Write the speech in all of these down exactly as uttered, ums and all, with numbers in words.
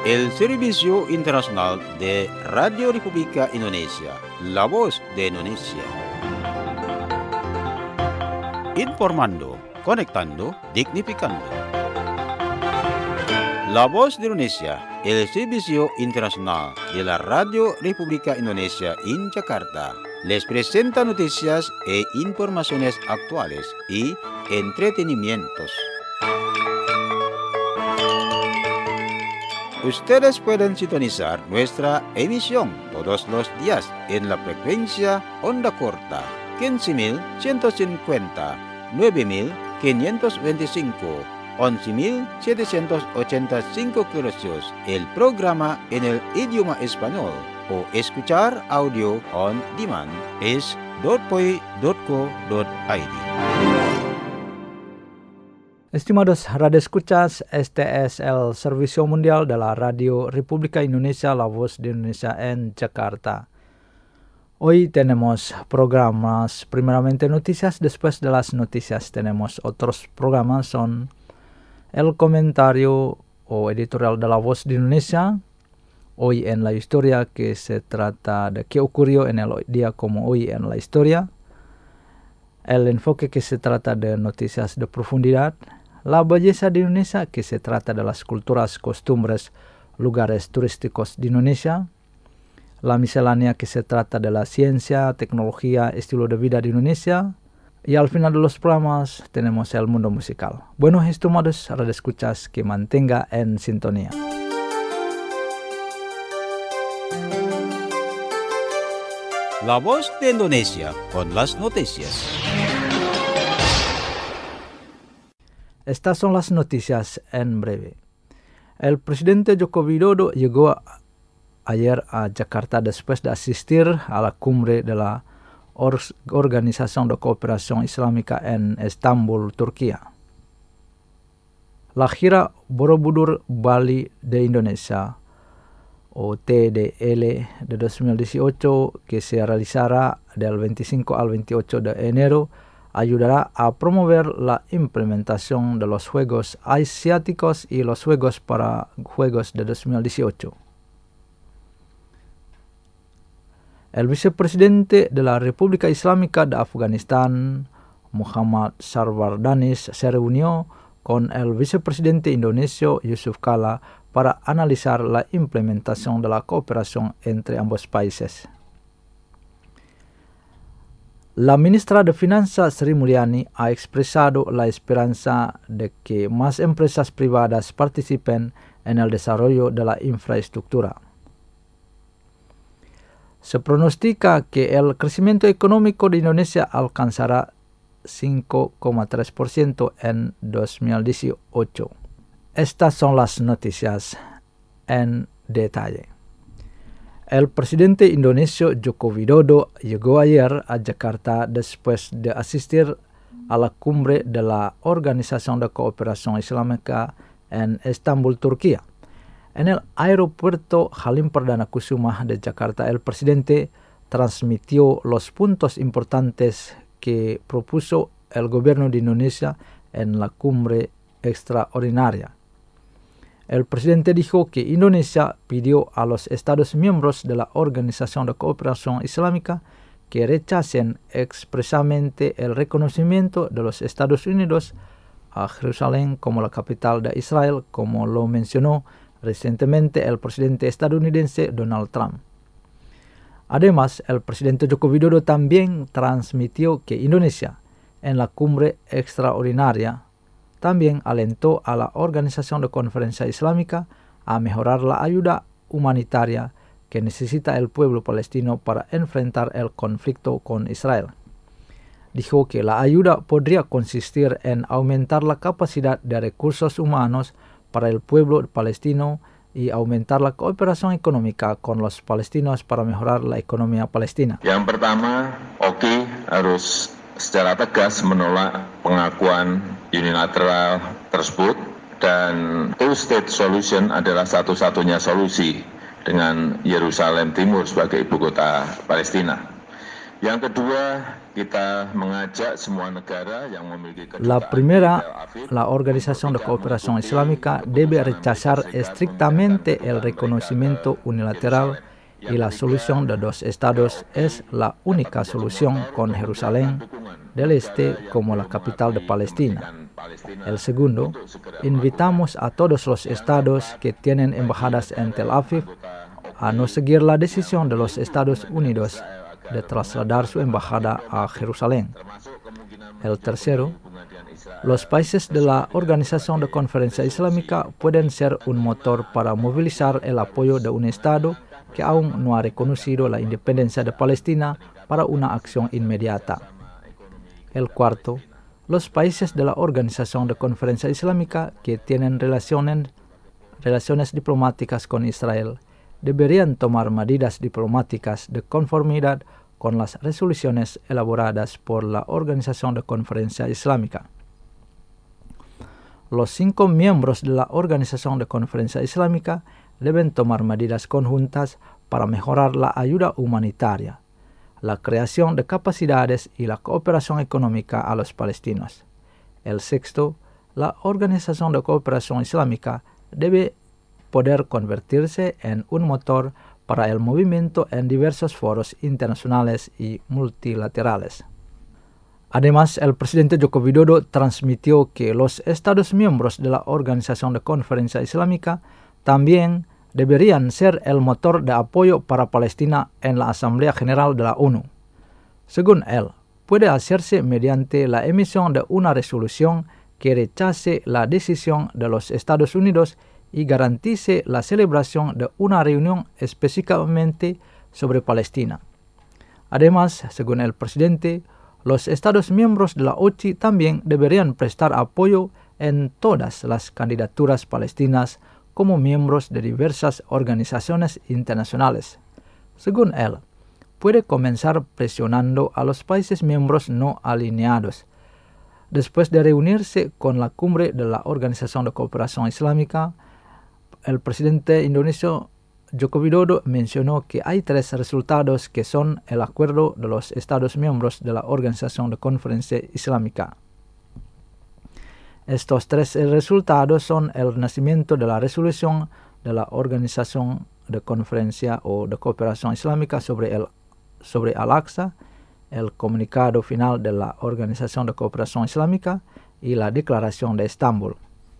el Servicio Internacional de Radio República Indonesia, La Voz de Indonesia. Informando, conectando, dignificando. La Voz de Indonesia, el Servicio Internacional de la Radio República Indonesia en Jakarta, les presenta noticias e informaciones actuales y entretenimientos. Ustedes pueden sintonizar nuestra emisión todos los días en la frecuencia onda corta quince mil ciento cincuenta, nueve mil quinientos veinticinco, once mil setecientos ochenta y cinco kHz, el programa en el idioma español, o escuchar audio on demand es dot poi dot co dot i d. Estimados radioescuchas, este es el Servicio Mundial de la Radio República Indonesia, La Voz de Indonesia en Jakarta. Hoy tenemos programas, primeramente noticias, después de las noticias tenemos otros programas, son el comentario o editorial de La Voz de Indonesia, hoy en la historia, que se trata de qué ocurrió en el día como hoy en la historia, el enfoque, que se trata de noticias de profundidad, la belleza de Indonesia, que se trata de las culturas, costumbres, lugares turísticos de Indonesia, la miscelánea, que se trata de la ciencia, tecnología, estilo de vida de Indonesia, y al final de los programas tenemos el mundo musical. Bueno, estimados radioescuchas, que mantenga en sintonía. La Voz de Indonesia con las noticias. Estas son las noticias en breve. El presidente Joko Widodo llegó a, ayer a Jakarta después de asistir a la cumbre de la Or- Organización de Cooperación Islámica en Estambul, Turquía. La gira Borobudur Bali de Indonesia, o T D L de dos mil dieciocho, que se realizará del veinticinco al veintiocho de enero, ayudará a promover la implementación de los Juegos Asiáticos y los Juegos para Juegos de dos mil dieciocho. El vicepresidente de la República Islámica de Afganistán, Muhammad Sarwar Danish, se reunió con el vicepresidente indonesio Yusuf Kala para analizar la implementación de la cooperación entre ambos países. La ministra de Finanzas Sri Mulyani ha expresado la esperanza de que más empresas privadas participen en el desarrollo de la infraestructura. Se pronostica que el crecimiento económico de Indonesia alcanzará cinco coma tres por ciento en dos mil dieciocho. Estas son las noticias en detalle. El presidente indonesio Joko Widodo llegó ayer a Jakarta después de asistir a la cumbre de la Organización de Cooperación Islámica en Estambul, Turquía. En el aeropuerto Halim Perdana Kusuma de Jakarta, el presidente transmitió los puntos importantes que propuso el gobierno de Indonesia en la cumbre extraordinaria. El presidente dijo que Indonesia pidió a los Estados miembros de la Organización de Cooperación Islámica que rechacen expresamente el reconocimiento de los Estados Unidos a Jerusalén como la capital de Israel, como lo mencionó recientemente el presidente estadounidense Donald Trump. Además, el presidente Joko Widodo también transmitió que Indonesia, en la cumbre extraordinaria, también alentó a la Organización de Conferencia Islámica a mejorar la ayuda humanitaria que necesita el pueblo palestino para enfrentar el conflicto con Israel. Dijo que la ayuda podría consistir en aumentar la capacidad de recursos humanos para el pueblo palestino y aumentar la cooperación económica con los palestinos para mejorar la economia palestina. Yang pertama, O K I harus secara tegas menolak pengakuan unilateral tersebut, dan two-state solution adalah satu-satunya solusi dengan Yerusalem Timur sebagai ibu kota Palestina. Yang kedua, kita mengajak semua negara yang memiliki kedutaan La primera, di Tel Aviv la Organización de Cooperación Islámica debe rechazar estrictamente el reconocimiento unilateral y la solución de dos estados es la única solución con Jerusalén del Este como la capital de Palestina. El segundo, invitamos a todos los estados que tienen embajadas en Tel Aviv a no seguir la decisión de los Estados Unidos de trasladar su embajada a Jerusalén. El tercero, los países de la Organización de Conferencia Islámica pueden ser un motor para movilizar el apoyo de un Estado que aún no ha reconocido la independencia de Palestina para una acción inmediata. El cuarto, los países de la Organización de Conferencia Islámica que tienen relaciones, relaciones diplomáticas con Israel deberían tomar medidas diplomáticas de conformidad con las resoluciones elaboradas por la Organización de Conferencia Islámica. Los cinco miembros de la Organización de Conferencia Islámica deben tomar medidas conjuntas para mejorar la ayuda humanitaria, la creación de capacidades y la cooperación económica a los palestinos. El sexto, la Organización de Cooperación Islámica debe poder convertirse en un motor para el movimiento en diversos foros internacionales y multilaterales. Además, el presidente Joko Widodo transmitió que los Estados miembros de la Organización de Conferencia Islámica también deberían ser el motor de apoyo para Palestina en la Asamblea General de la ONU. Según él, puede hacerse mediante la emisión de una resolución que rechace la decisión de los Estados Unidos y garantice la celebración de una reunión específicamente sobre Palestina. Además, según el presidente, los Estados miembros de la O C I también deberían prestar apoyo en todas las candidaturas palestinas como miembros de diversas organizaciones internacionales. Según él, puede comenzar presionando a los países miembros no alineados. Después de reunirse con la cumbre de la Organización de Cooperación Islámica, el presidente indonesio Joko Widodo mencionó que hay tres resultados que son el acuerdo de los Estados miembros de la Organización de Conferencia Islámica. Estos tres resultados son el nacimiento de la resolución de la Organización de Conferencia o de Cooperación Islámica sobre el sobre Al-Aqsa, el comunicado final de la Organización de Cooperación Islámica y la Declaración de Estambul.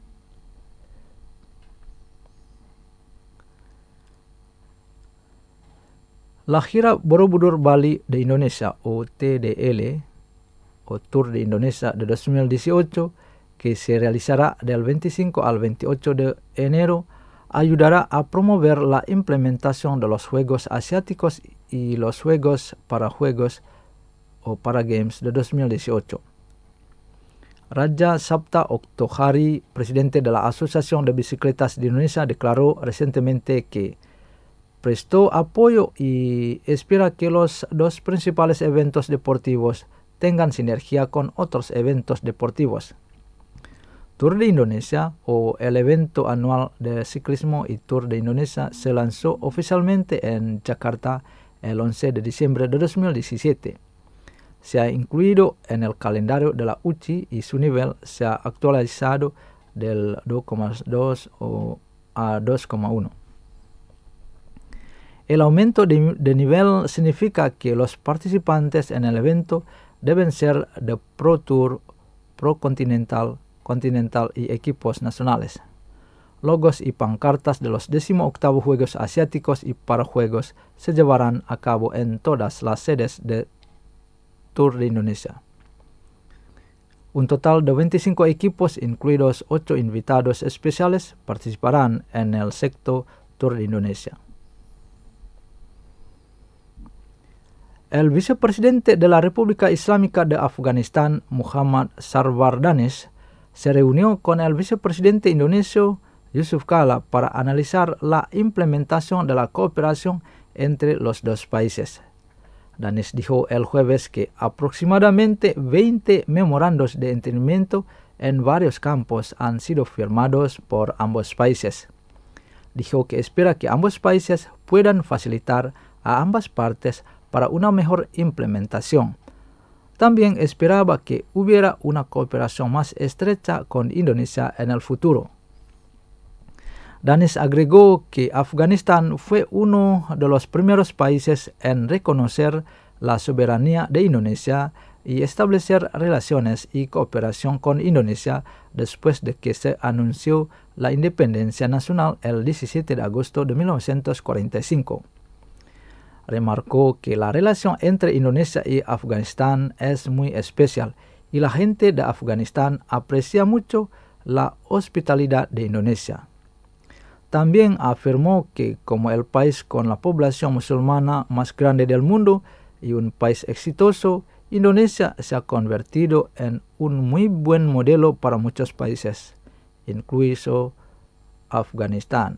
La gira Borobudur Bali de Indonesia o T D L o Tour de Indonesia de dos mil dieciocho, que se realizará del veinticinco al veintiocho de enero, ayudará a promover la implementación de los Juegos Asiáticos y los Juegos para Juegos o Para Games de dos mil dieciocho. Raja Sabta Oktohari, presidente de la Asociación de Bicicletas de Indonesia, declaró recientemente que prestó apoyo y espera que los dos principales eventos deportivos tengan sinergia con otros eventos deportivos. Tour de Indonesia o el evento anual de ciclismo y Tour de Indonesia se lanzó oficialmente en Jakarta el once de diciembre de dos mil diecisiete. Se ha incluido en el calendario de la U C I y su nivel se ha actualizado del dos coma dos a dos coma uno. El aumento de, de nivel significa que los participantes en el evento deben ser de Pro Tour, Pro Continental, Continental y equipos nacionales. Logos y pancartas de los decimoctavos Juegos Asiáticos y Parajuegos se llevarán a cabo en todas las sedes de Tour de Indonesia. Un total de veinticinco equipos, incluidos ocho invitados especiales, participarán en el sexto Tour de Indonesia. El vicepresidente de la República Islámica de Afganistán, Muhammad Sarwar Danish, se reunió con el vicepresidente indonesio Yusuf Kala para analizar la implementación de la cooperación entre los dos países. Danish dijo el jueves que aproximadamente veinte memorandos de entendimiento en varios campos han sido firmados por ambos países. Dijo que espera que ambos países puedan facilitar a ambas partes para una mejor implementación. También esperaba que hubiera una cooperación más estrecha con Indonesia en el futuro. Danish agregó que Afganistán fue uno de los primeros países en reconocer la soberanía de Indonesia y establecer relaciones y cooperación con Indonesia después de que se anunció la independencia nacional el diecisiete de agosto de mil novecientos cuarenta y cinco. Remarcó que la relación entre Indonesia y Afganistán es muy especial y la gente de Afganistán aprecia mucho la hospitalidad de Indonesia. También afirmó que como el país con la población musulmana más grande del mundo y un país exitoso, Indonesia se ha convertido en un muy buen modelo para muchos países, incluido Afganistán.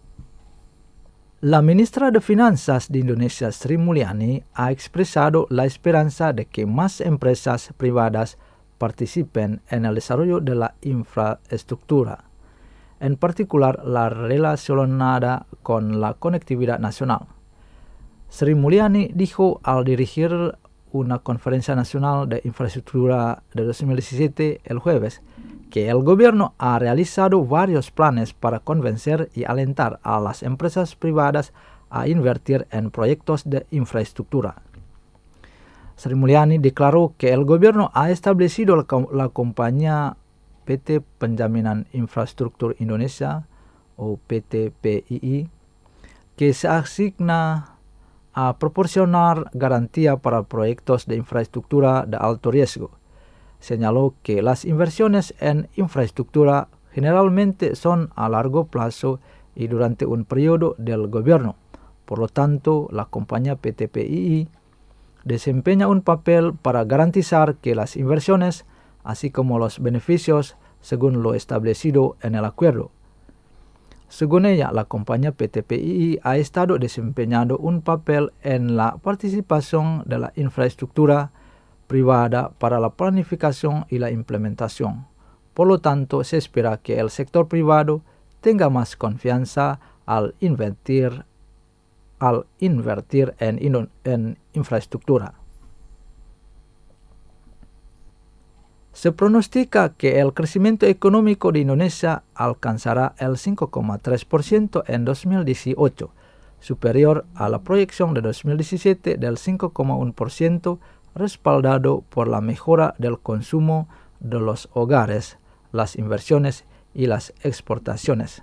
La ministra de Finanzas de Indonesia, Sri Mulyani, ha expresado la esperanza de que más empresas privadas participen en el desarrollo de la infraestructura, en particular la relacionada con la conectividad nacional. Sri Mulyani dijo al dirigir una conferencia nacional de infraestructura de dos mil diecisiete el jueves que el gobierno ha realizado varios planes para convencer y alentar a las empresas privadas a invertir en proyectos de infraestructura. Sri Mulyani declaró que el gobierno ha establecido la, la compañía P T Penjaminan Infrastruktur Indonesia o P T P I I, que se asigna a proporcionar garantía para proyectos de infraestructura de alto riesgo. Señaló que las inversiones en infraestructura generalmente son a largo plazo y durante un periodo del gobierno. Por lo tanto, la compañía P T P I I desempeña un papel para garantizar que las inversiones, así como los beneficios, según lo establecido en el acuerdo. Según ella, la compañía P T P I I ha estado desempeñando un papel en la participación de la infraestructura privada para la planificación y la implementación. Por lo tanto, se espera que el sector privado tenga más confianza al invertir, al invertir en, en infraestructura. Se pronostica que el crecimiento económico de Indonesia alcanzará el cinco coma tres por ciento en dos mil dieciocho, superior a la proyección de dos mil diecisiete del cinco coma uno por ciento, respaldado por la mejora del consumo de los hogares, las inversiones y las exportaciones.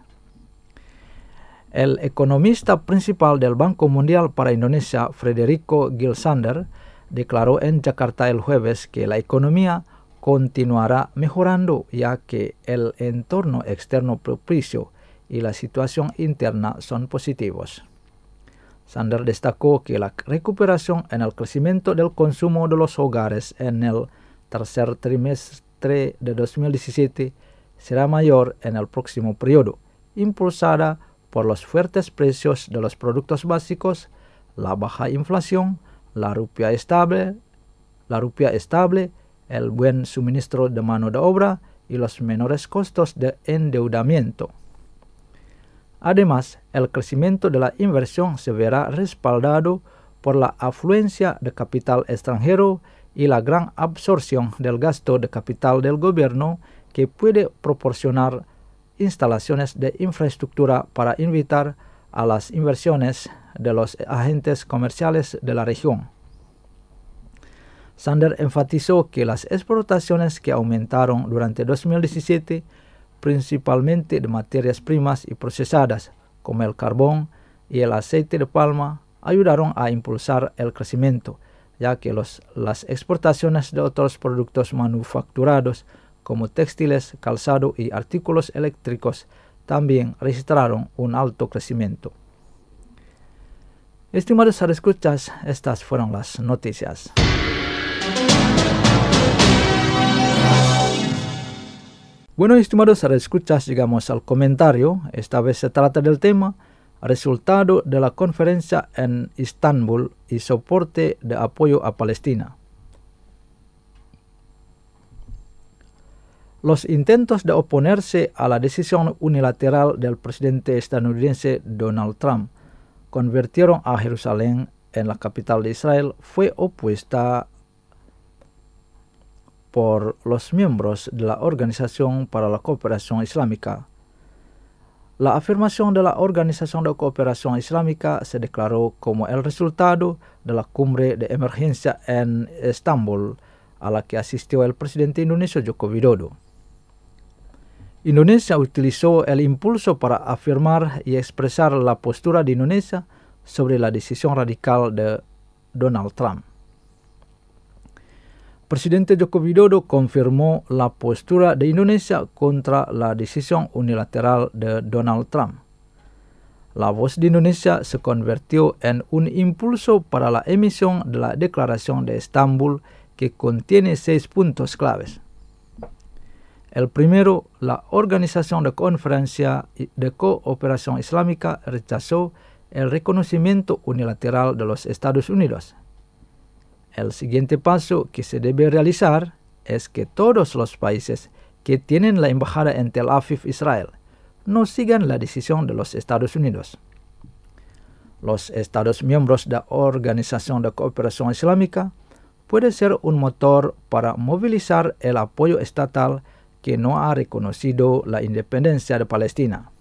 El economista principal del Banco Mundial para Indonesia, Federico Gilsander, declaró en Jakarta el jueves que la economía continuará mejorando ya que el entorno externo propicio y la situación interna son positivos. Sander destacó que la recuperación en el crecimiento del consumo de los hogares en el tercer trimestre de dos mil diecisiete será mayor en el próximo periodo, impulsada por los fuertes precios de los productos básicos, la baja inflación, la rupiah estable, la rupiah estable, el buen suministro de mano de obra y los menores costos de endeudamiento. Además, el crecimiento de la inversión se verá respaldado por la afluencia de capital extranjero y la gran absorción del gasto de capital del gobierno que puede proporcionar instalaciones de infraestructura para invitar a las inversiones de los agentes comerciales de la región. Sander enfatizó que las exportaciones que aumentaron durante dos mil diecisiete, principalmente de materias primas y procesadas, como el carbón y el aceite de palma, ayudaron a impulsar el crecimiento, ya que los, las exportaciones de otros productos manufacturados, como textiles, calzado y artículos eléctricos, también registraron un alto crecimiento. Estimados radioescuchas, estas fueron las noticias. Bueno, estimados radioescuchas, llegamos al comentario. Esta vez se trata del tema resultado de la conferencia en Estambul y soporte de apoyo a Palestina. Los intentos de oponerse a la decisión unilateral del presidente estadounidense Donald Trump convirtieron a Jerusalén en la capital de Israel fue opuesta por los miembros de la Organización para la Cooperación Islámica. La afirmación de la Organización de Cooperación Islámica se declaró como el resultado de la cumbre de emergencia en Estambul, a la que asistió el presidente indonesio Joko Widodo. Indonesia utilizó el impulso para afirmar y expresar la postura de Indonesia sobre la decisión radical de Donald Trump. Presidente Joko Widodo confirmó la postura de Indonesia contra la decisión unilateral de Donald Trump. La voz de Indonesia se convirtió en un impulso para la emisión de la Declaración de Estambul, que contiene seis puntos claves. El primero, la Organización de Conferencia de Cooperación Islámica rechazó el reconocimiento unilateral de los Estados Unidos. El siguiente paso que se debe realizar es que todos los países que tienen la embajada en Tel Aviv, Israel, no sigan la decisión de los Estados Unidos. Los Estados miembros de la Organización de Cooperación Islámica pueden ser un motor para movilizar el apoyo estatal que no ha reconocido la independencia de Palestina.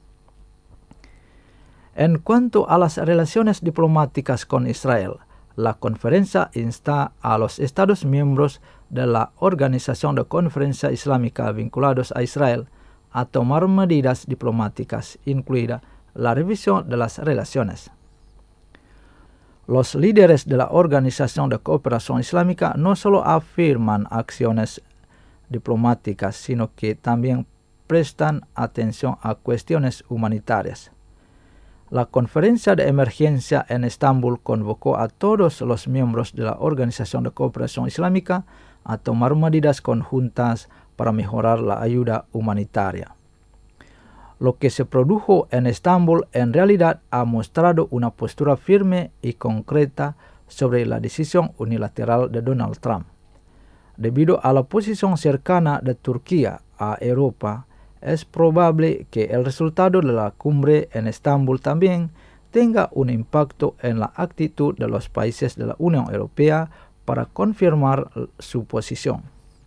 En cuanto a las relaciones diplomáticas con Israel, la conferencia insta a los Estados miembros de la Organización de Conferencia Islámica vinculados a Israel a tomar medidas diplomáticas, incluida la revisión de las relaciones. Los líderes de la Organización de Cooperación Islámica no solo afirman acciones diplomáticas, sino que también prestan atención a cuestiones humanitarias. La conferencia de emergencia en Estambul convocó a todos los miembros de la Organización de Cooperación Islámica a tomar medidas conjuntas para mejorar la ayuda humanitaria. Lo que se produjo en Estambul en realidad ha mostrado una postura firme y concreta sobre la decisión unilateral de Donald Trump. Debido a la posición cercana de Turquía a Europa, es probable que el resultado de la cumbre en Estambul también tenga un impacto en la actitud de los países de la Unión Europea para confirmar su posición.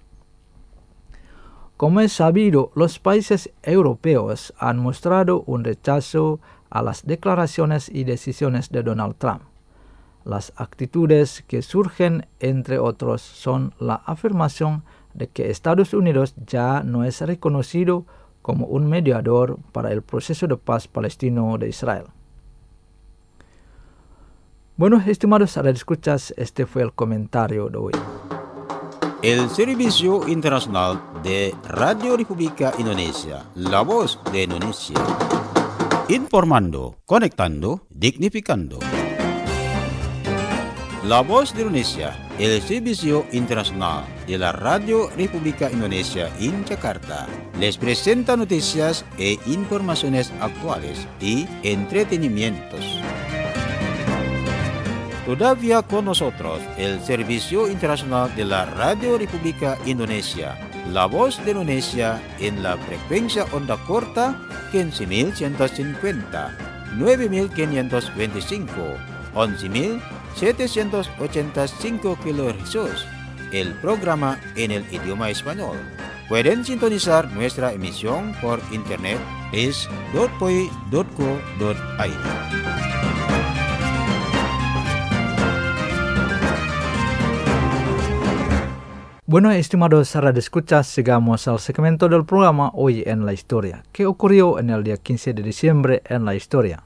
Como es sabido, los países europeos han mostrado un rechazo a las declaraciones y decisiones de Donald Trump. Las actitudes que surgen, entre otros, son la afirmación de que Estados Unidos ya no es reconocido como un mediador para el proceso de paz palestino de Israel. Bueno, estimados radioescuchas, este fue el comentario de hoy. El Servicio Internacional de Radio República Indonesia, la voz de Indonesia. Informando, conectando, dignificando. La voz de Indonesia, el Servicio Internacional de la Radio República Indonesia en Jakarta, les presenta noticias e informaciones actuales y entretenimientos. Todavía con nosotros el Servicio Internacional de la Radio República Indonesia, la voz de Indonesia en la frecuencia onda corta quince mil ciento cincuenta, nueve mil quinientos veinticinco, once mil setecientos ochenta y cinco kilohercios, el programa en el idioma español. Pueden sintonizar nuestra emisión por internet es dot p o i dot co dot i d. Bueno, estimados radioescuchas, llegamos al segmento del programa Hoy en la Historia. ¿Qué ocurrió en el día quince de diciembre en la historia?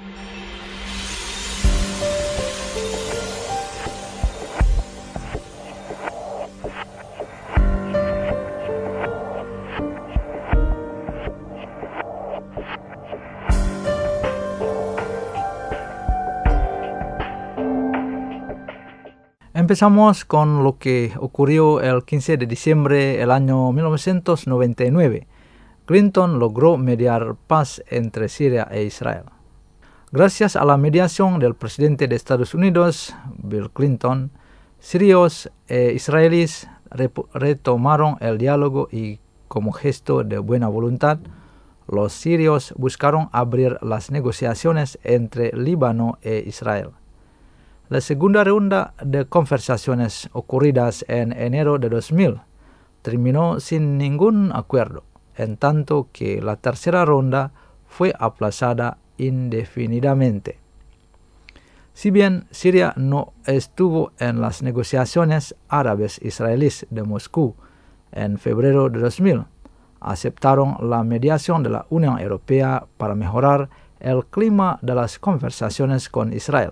Empezamos con lo que ocurrió el quince de diciembre del año mil novecientos noventa y nueve. Clinton logró mediar paz entre Siria e Israel. Gracias a la mediación del presidente de Estados Unidos, Bill Clinton, sirios e israelíes retomaron el diálogo y, como gesto de buena voluntad, los sirios buscaron abrir las negociaciones entre Líbano e Israel. La segunda ronda de conversaciones ocurridas en enero de dos mil terminó sin ningún acuerdo, en tanto que la tercera ronda fue aplazada indefinidamente. Si bien Siria no estuvo en las negociaciones árabes israelíes de Moscú en febrero de dos mil, aceptaron la mediación de la Unión Europea para mejorar el clima de las conversaciones con Israel.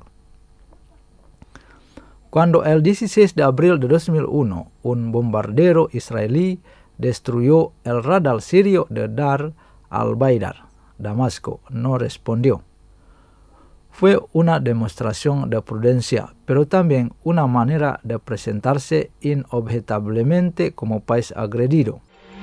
Cuando el dieciséis de abril de dos mil uno un bombardero israelí destruyó el radar sirio de Dar al-Baidar, Damasco no respondió. Fue una demostración de prudencia, pero también una manera de presentarse inobjetablemente como país agredido.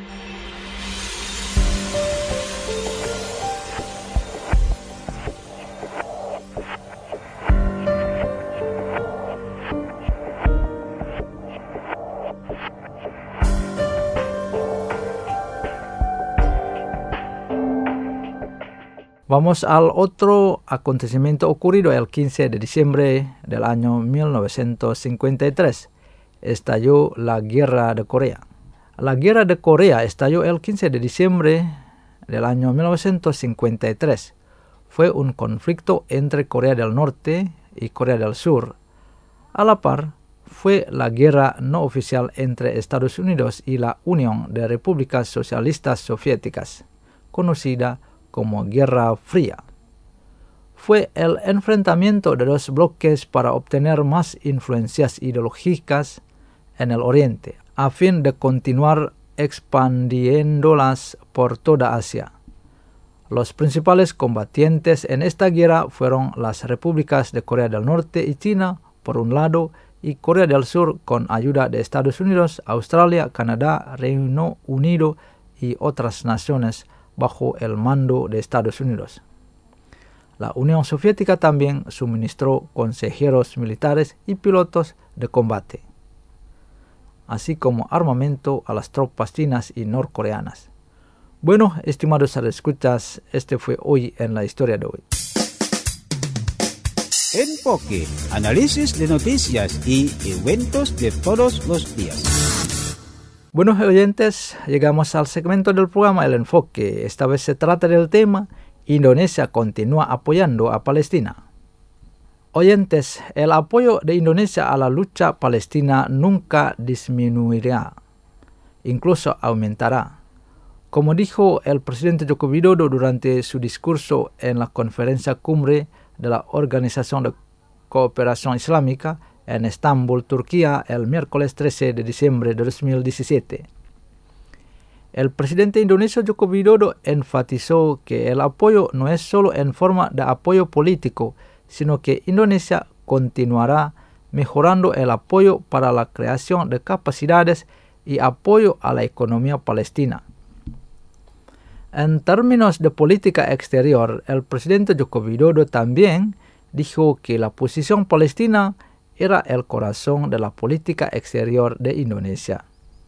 Vamos al otro acontecimiento ocurrido el quince de diciembre del año mil novecientos cincuenta y tres. Estalló la Guerra de Corea. La Guerra de Corea estalló el quince de diciembre del año mil novecientos cincuenta y tres. Fue un conflicto entre Corea del Norte y Corea del Sur. A la par, fue la guerra no oficial entre Estados Unidos y la Unión de Repúblicas Socialistas Soviéticas, conocida como Guerra Fría. Fue el enfrentamiento de dos bloques para obtener más influencias ideológicas en el Oriente, a fin de continuar expandiéndolas por toda Asia. Los principales combatientes en esta guerra fueron las repúblicas de Corea del Norte y China, por un lado, y Corea del Sur con ayuda de Estados Unidos, Australia, Canadá, Reino Unido y otras naciones bajo el mando de Estados Unidos. La Unión Soviética también suministró consejeros militares y pilotos de combate, así como armamento a las tropas chinas y norcoreanas. Bueno, estimados escuchas, este fue hoy en la historia de hoy. Enfoque, análisis de noticias y eventos de todos los días. Bueno, oyentes, llegamos al segmento del programa El Enfoque. Esta vez se trata del tema Indonesia continúa apoyando a Palestina. Oyentes, el apoyo de Indonesia a la lucha palestina nunca disminuirá, incluso aumentará. Como dijo el presidente Joko Widodo durante su discurso en la conferencia cumbre de la Organización de Cooperación Islámica en Estambul, Turquía, el miércoles trece de diciembre de dos mil diecisiete. El presidente indonesio Joko Widodo enfatizó que el apoyo no es solo en forma de apoyo político, sino que Indonesia continuará mejorando el apoyo para la creación de capacidades y apoyo a la economía palestina. En términos de política exterior, el presidente Joko Widodo también dijo que la posición palestina era el corazón de la política exterior de Indonesia.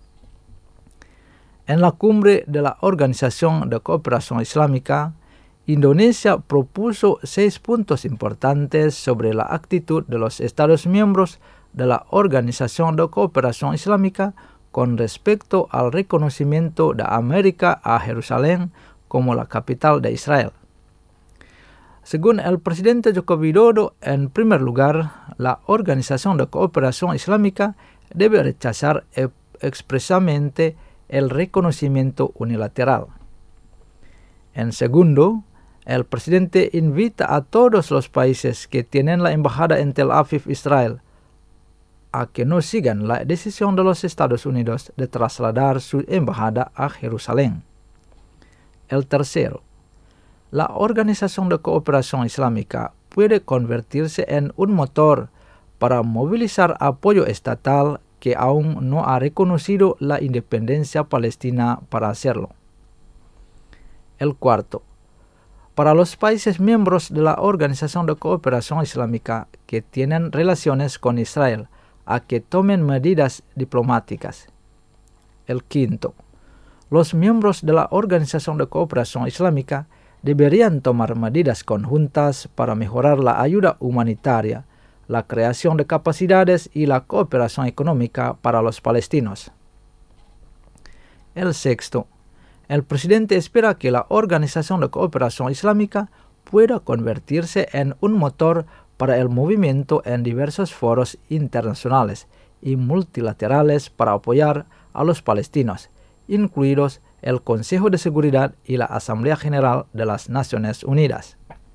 En la cumbre de la Organización de Cooperación Islámica, Indonesia propuso seis puntos importantes sobre la actitud de los Estados miembros de la Organización de Cooperación Islámica con respecto al reconocimiento de América a Jerusalén como la capital de Israel. Según el presidente Joko Widodo, en primer lugar, la Organización de Cooperación Islámica debe rechazar expresamente el reconocimiento unilateral. En segundo, el presidente invita a todos los países que tienen la embajada en Tel Aviv, Israel, a que no sigan la decisión de los Estados Unidos de trasladar su embajada a Jerusalén. El tercero, la Organización de Cooperación Islámica puede convertirse en un motor para movilizar apoyo estatal que aún no ha reconocido la independencia palestina para hacerlo. El cuarto, para los países miembros de la Organización de Cooperación Islámica que tienen relaciones con Israel, a que tomen medidas diplomáticas. El quinto, los miembros de la Organización de Cooperación Islámica deberían tomar medidas conjuntas para mejorar la ayuda humanitaria, la creación de capacidades y la cooperación económica para los palestinos. El sexto, el presidente espera que la Organización de Cooperación Islámica pueda convertirse en un motor para el movimiento en diversos foros internacionales y multilaterales para apoyar a los palestinos, incluidos el Consejo de Seguridad y la Asamblea General de las Naciones Unidas.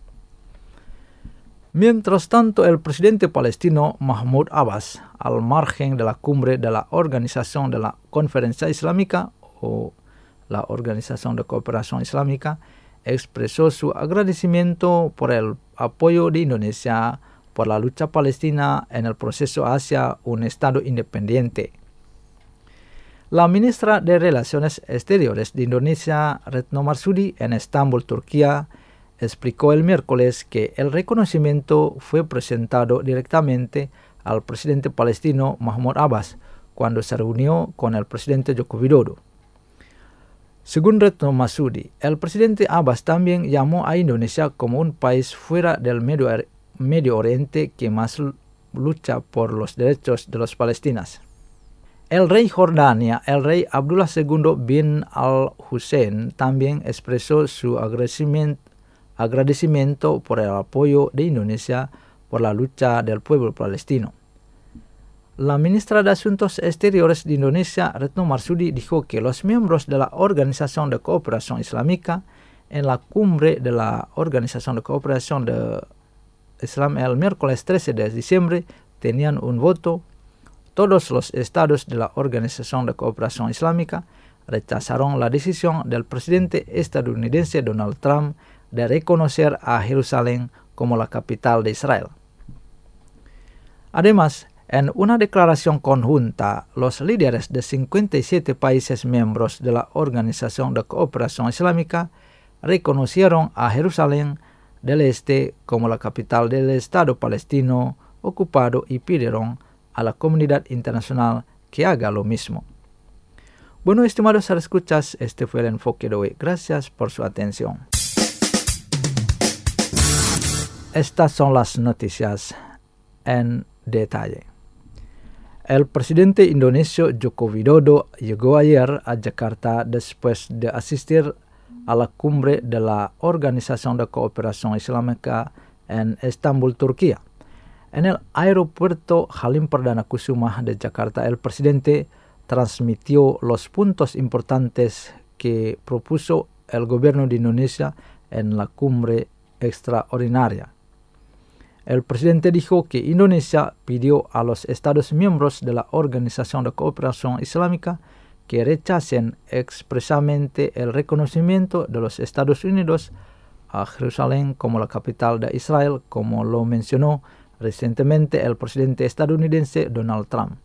Mientras tanto, el presidente palestino Mahmoud Abbas, al margen de la cumbre de la Organización de la Conferencia Islámica o la Organización de Cooperación Islámica, expresó su agradecimiento por el apoyo de Indonesia por la lucha palestina en el proceso hacia un Estado independiente. La ministra de Relaciones Exteriores de Indonesia, Retno Marsudi, en Estambul, Turquía, explicó el miércoles que el reconocimiento fue presentado directamente al presidente palestino Mahmoud Abbas cuando se reunió con el presidente Joko Widodo. Según Retno Marsudi, el presidente Abbas también llamó a Indonesia como un país fuera del Medio, Medio Oriente que más lucha por los derechos de los palestinos. El rey Jordania, el rey Abdullah segundo bin al-Hussein, también expresó su agradecimiento, agradecimiento por el apoyo de Indonesia por la lucha del pueblo palestino. La ministra de Asuntos Exteriores de Indonesia, Retno Marsudi, dijo que los miembros de la Organización de Cooperación Islámica en la cumbre de la Organización de Cooperación de Islam el miércoles trece de diciembre tenían un voto. Todos los estados de la Organización de Cooperación Islámica rechazaron la decisión del presidente estadounidense Donald Trump de reconocer a Jerusalén como la capital de Israel. Además, en una declaración conjunta, los líderes de cincuenta y siete países miembros de la Organización de Cooperación Islámica reconocieron a Jerusalén del Este como la capital del Estado palestino ocupado y pidieron a la comunidad internacional que haga lo mismo. Bueno, estimados escuchas, este fue el enfoque de hoy. Gracias por su atención. Estas son las noticias en detalle. El presidente indonesio Joko Widodo llegó ayer a Jakarta después de asistir a la cumbre de la Organización de Cooperación Islámica en Estambul, Turquía. En el aeropuerto Halim Perdana Kusuma de Jakarta, el presidente transmitió los puntos importantes que propuso el gobierno de Indonesia en la cumbre extraordinaria. El presidente dijo que Indonesia pidió a los Estados miembros de la Organización de Cooperación Islámica que rechacen expresamente el reconocimiento de los Estados Unidos a Jerusalén como la capital de Israel, como lo mencionó recientemente el presidente estadounidense Donald Trump.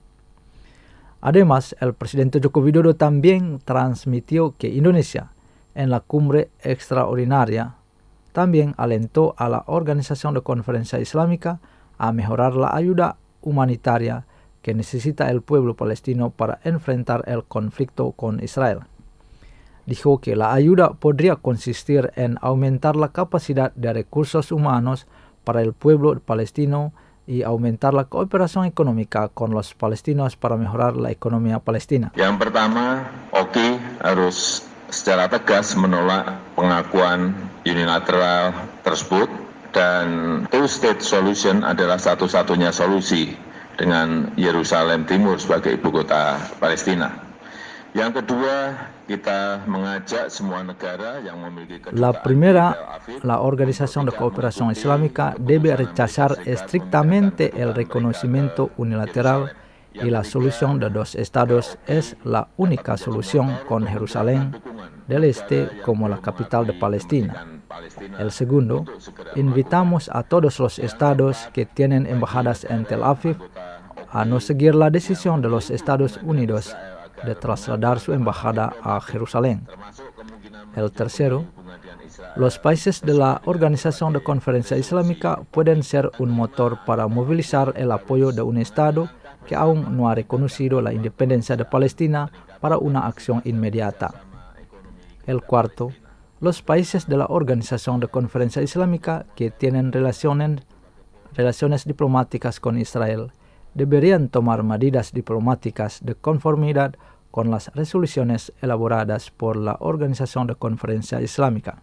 Además, el presidente Joko Widodo también transmitió que Indonesia, en la cumbre extraordinaria, también alentó a la Organización de Conferencia Islámica a mejorar la ayuda humanitaria que necesita el pueblo palestino para enfrentar el conflicto con Israel. Dijo que la ayuda podría consistir en aumentar la capacidad de recursos humanos para el pueblo palestino y aumentar la cooperación económica con los palestinos para mejorar la economía palestina. Yang pertama, O K I harus secara tegas menolak pengakuan unilateral tersebut dan two-state solution adalah satu-satunya solusi dengan Yerusalem Timur sebagai ibu kota Palestina. Yang kedua, kita mengajak semua negara yang memiliki kedutaan. La primera, la Organización de Cooperación Islámica debe rechazar estrictamente el reconocimiento unilateral y la solución de dos estados es la única solución con Jerusalén del Este como la capital de Palestina. El segundo, invitamos a todos los estados que tienen embajadas en Tel Aviv a no seguir la decisión de los Estados Unidos de trasladar su embajada a Jerusalén. El tercero, los países de la Organización de Conferencia Islámica pueden ser un motor para movilizar el apoyo de un Estado que aún no ha reconocido la independencia de Palestina para una acción inmediata. El cuarto, los países de la Organización de Conferencia Islámica que tienen relaciones, relaciones diplomáticas con Israel deberían tomar medidas diplomáticas de conformidad con las resoluciones elaboradas por la Organización de Conferencia Islámica.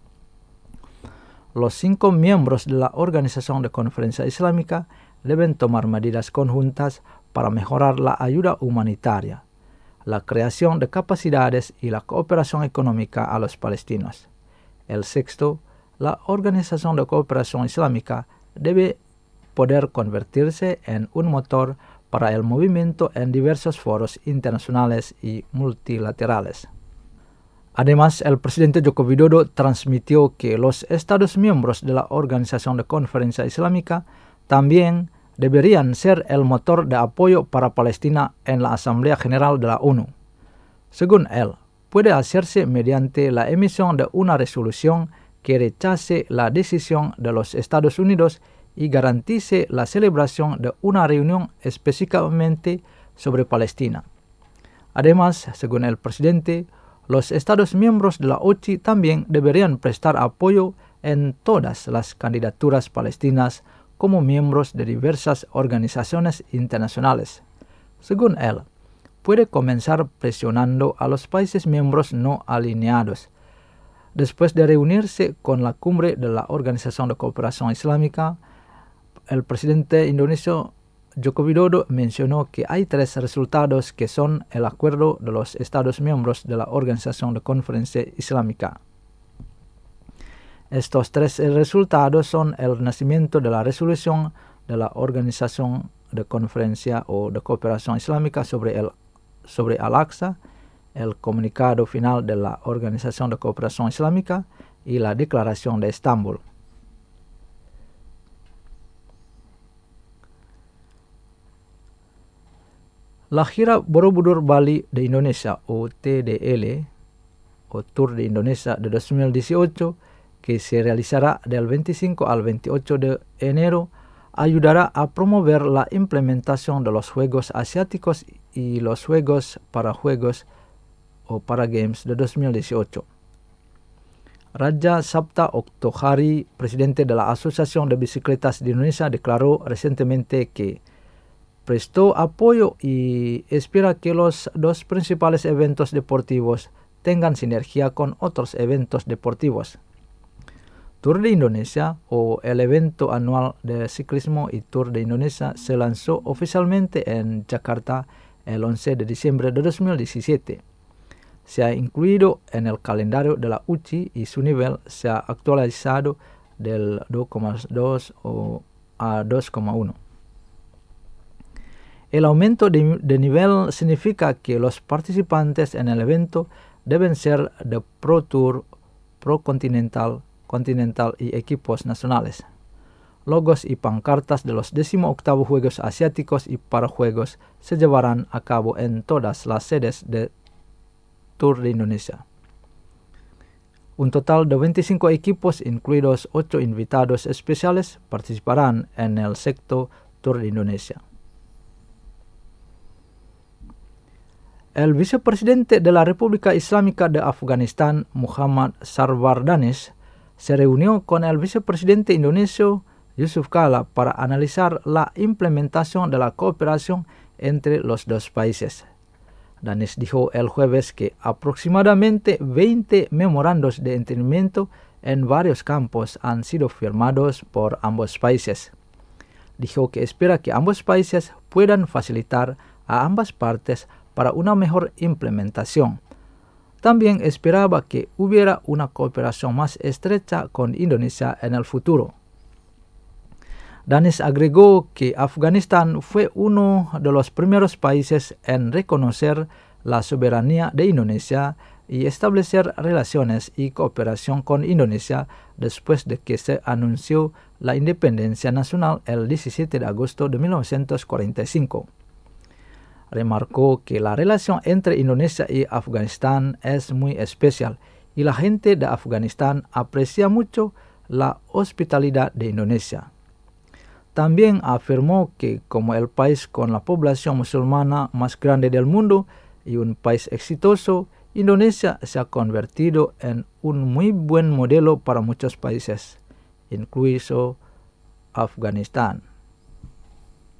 Los cinco miembros de la Organización de Conferencia Islámica deben tomar medidas conjuntas para mejorar la ayuda humanitaria, la creación de capacidades y la cooperación económica a los palestinos. El sexto, la Organización de Cooperación Islámica debe poder convertirse en un motor para el movimiento en diversos foros internacionales y multilaterales. Además, el presidente Joko Widodo transmitió que los Estados miembros de la Organización de Conferencia Islámica también deberían ser el motor de apoyo para Palestina en la Asamblea General de la ONU. Según él, puede hacerse mediante la emisión de una resolución que rechace la decisión de los Estados Unidos y garantice la celebración de una reunión específicamente sobre Palestina. Además, según el presidente, los Estados miembros de la O C I también deberían prestar apoyo en todas las candidaturas palestinas como miembros de diversas organizaciones internacionales. Según él, puede comenzar presionando a los países miembros no alineados. Después de reunirse con la cumbre de la Organización de Cooperación Islámica, el presidente indonesio Joko Widodo mencionó que hay tres resultados que son el acuerdo de los Estados miembros de la Organización de Conferencia Islámica. Estos tres resultados son el nacimiento de la resolución de la Organización de Conferencia o de Cooperación Islámica sobre, el, sobre Al-Aqsa, el comunicado final de la Organización de Cooperación Islámica y la Declaración de Estambul. La gira Borobudur Bali de Indonesia o T D L o Tour de Indonesia de dos mil dieciocho, que se realizará del veinticinco al veintiocho de enero, ayudará a promover la implementación de los Juegos Asiáticos y los Juegos para Juegos o para Games de dos mil dieciocho. Raja Sabta Oktohari, presidente de la Asociación de Bicicletas de Indonesia, declaró recientemente que prestó apoyo y espera que los dos principales eventos deportivos tengan sinergia con otros eventos deportivos. Tour de Indonesia, o el evento anual de ciclismo y Tour de Indonesia, se lanzó oficialmente en Jakarta el once de diciembre de dos mil diecisiete. Se ha incluido en el calendario de la U C I y su nivel se ha actualizado del dos coma dos a dos coma uno. El aumento de, de nivel significa que los participantes en el evento deben ser de Pro Tour, Pro Continental, Continental y equipos nacionales. Logos y pancartas de los decimoctavos Juegos Asiáticos y Parajuegos se llevarán a cabo en todas las sedes de Tour de Indonesia. Un total de veinticinco equipos, incluidos ocho invitados especiales, participarán en el sexto Tour de Indonesia. El vicepresidente de la República Islámica de Afganistán, Muhammad Sarwar Danish, se reunió con el vicepresidente indonesio Yusuf Kala para analizar la implementación de la cooperación entre los dos países. Danish dijo el jueves que aproximadamente veinte memorandos de entendimiento en varios campos han sido firmados por ambos países. Dijo que espera que ambos países puedan facilitar a ambas partes para una mejor implementación. También esperaba que hubiera una cooperación más estrecha con Indonesia en el futuro. Danish agregó que Afganistán fue uno de los primeros países en reconocer la soberanía de Indonesia y establecer relaciones y cooperación con Indonesia después de que se anunció la independencia nacional el diecisiete de agosto de mil novecientos cuarenta y cinco. Remarcó que la relación entre Indonesia y Afganistán es muy especial y la gente de Afganistán aprecia mucho la hospitalidad de Indonesia. También afirmó que como el país con la población musulmana más grande del mundo y un país exitoso, Indonesia se ha convertido en un muy buen modelo para muchos países, incluido Afganistán.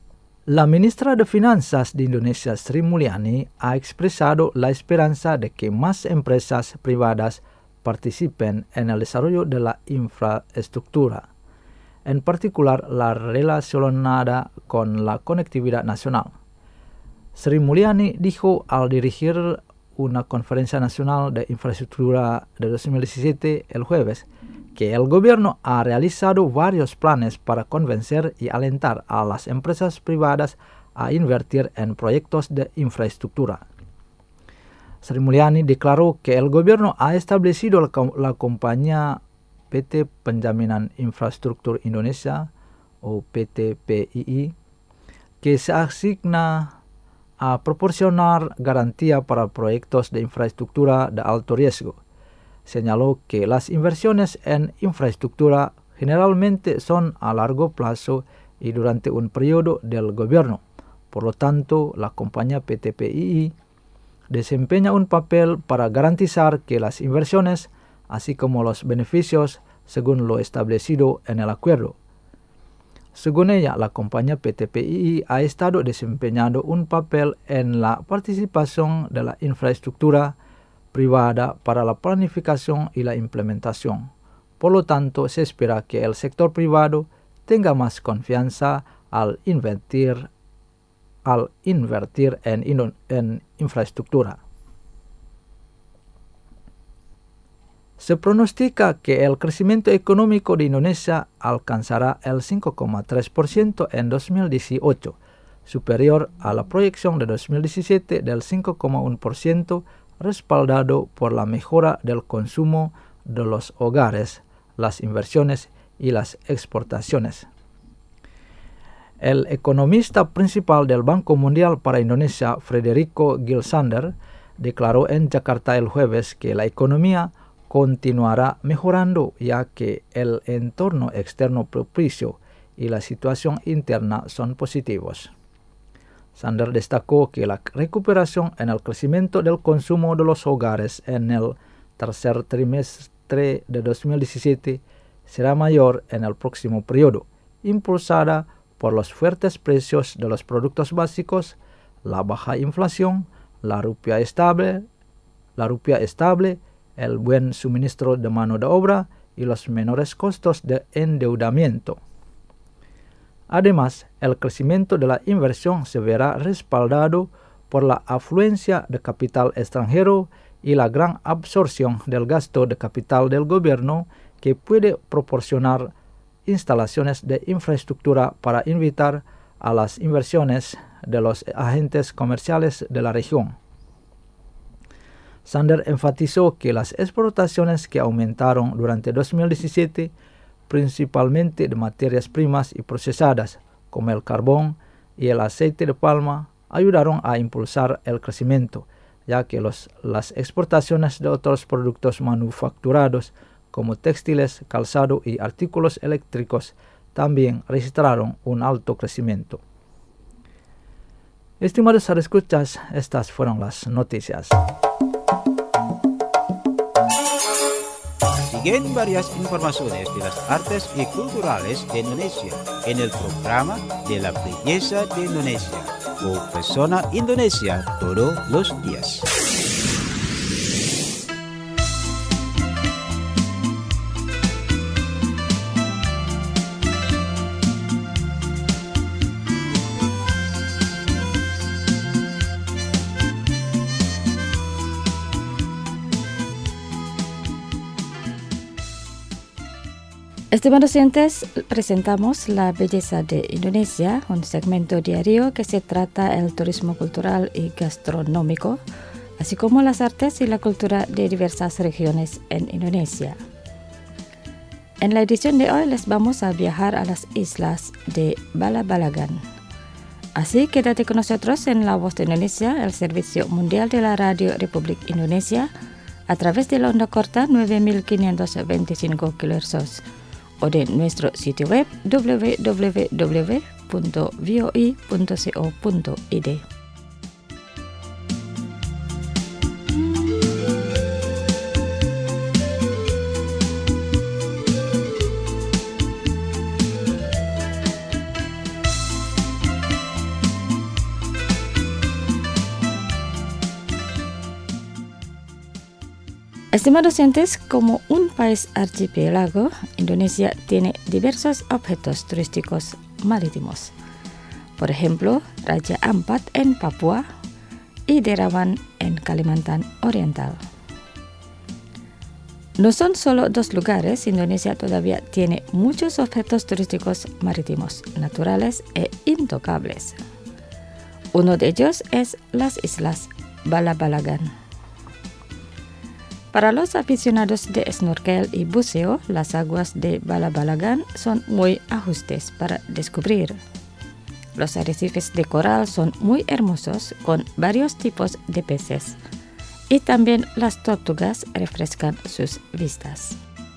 La ministra de Finanzas de Indonesia, Sri Mulyani, ha expresado la esperanza de que más empresas privadas participen en el desarrollo de la infraestructura, en particular la relacionada con la conectividad nacional. Sri Mulyani dijo al dirigir una conferencia nacional de infraestructura de dos mil diecisiete el jueves que el gobierno ha realizado varios planes para convencer y alentar a las empresas privadas a invertir en proyectos de infraestructura. Sri Mulyani declaró que el gobierno ha establecido la, la compañía P T Penjaminan Infrastruktur Indonesia o P T P I I, que se asigna a proporcionar garantía para proyectos de infraestructura de alto riesgo. Señaló que las inversiones en infraestructura generalmente son a largo plazo y durante un periodo del gobierno. Por lo tanto, la compañía P T P I I desempeña un papel para garantizar que las inversiones, así como los beneficios, según lo establecido en el acuerdo. Según ella, la compañía P T P I I ha estado desempeñando un papel en la participación de la infraestructura privada para la planificación y la implementación. Por lo tanto, se espera que el sector privado tenga más confianza al invertir, al invertir en, en infraestructura. Se pronostica que el crecimiento económico de Indonesia alcanzará el cinco coma tres por ciento en dos mil dieciocho, superior a la proyección de dos mil diecisiete del cinco coma uno por ciento, respaldado por la mejora del consumo de los hogares, las inversiones y las exportaciones. El economista principal del Banco Mundial para Indonesia, Federico Gilsander, declaró en Jakarta el jueves que la economía continuará mejorando ya que el entorno externo propicio y la situación interna son positivos. Sander destacó que la recuperación en el crecimiento del consumo de los hogares en el tercer trimestre de dos mil diecisiete será mayor en el próximo periodo, impulsada por los fuertes precios de los productos básicos, la baja inflación, la rupiah estable, la rupiah estable, el buen suministro de mano de obra y los menores costos de endeudamiento. Además, el crecimiento de la inversión se verá respaldado por la afluencia de capital extranjero y la gran absorción del gasto de capital del gobierno que puede proporcionar instalaciones de infraestructura para invitar a las inversiones de los agentes comerciales de la región. Sander enfatizó que las exportaciones que aumentaron durante dos mil diecisiete, principalmente de materias primas y procesadas, como el carbón y el aceite de palma, ayudaron a impulsar el crecimiento, ya que los, las exportaciones de otros productos manufacturados, como textiles, calzado y artículos eléctricos, también registraron un alto crecimiento. Estimados radioescuchas, estas fueron las noticias. Siguen varias informaciones de las artes y culturales de Indonesia en el programa de la belleza de Indonesia o Persona Indonesia todos los días. Estimados oyentes, presentamos La Belleza de Indonesia, un segmento diario que se trata el turismo cultural y gastronómico, así como las artes y la cultura de diversas regiones en Indonesia. En la edición de hoy les vamos a viajar a las islas de Bala-Balagan. Así quédate con nosotros en La Voz de Indonesia, el servicio mundial de la Radio Republik Indonesia, a través de la onda corta nueve mil quinientos veinticinco kilohertz. O de nuestro sitio web doble u doble u doble u punto v o i punto co punto i d. Estimados oyentes, como un país archipiélago, Indonesia tiene diversos objetos turísticos marítimos. Por ejemplo, Raja Ampat en Papua y Derawan en Kalimantan Oriental. No son solo dos lugares, Indonesia todavía tiene muchos objetos turísticos marítimos, naturales e intocables. Uno de ellos es las Islas Bala-Balagan. Para los aficionados de snorkel y buceo, las aguas de Bala-Balagan son muy ajustes para descubrir. Los arrecifes de coral son muy hermosos con varios tipos de peces y también las tortugas refrescan sus vistas.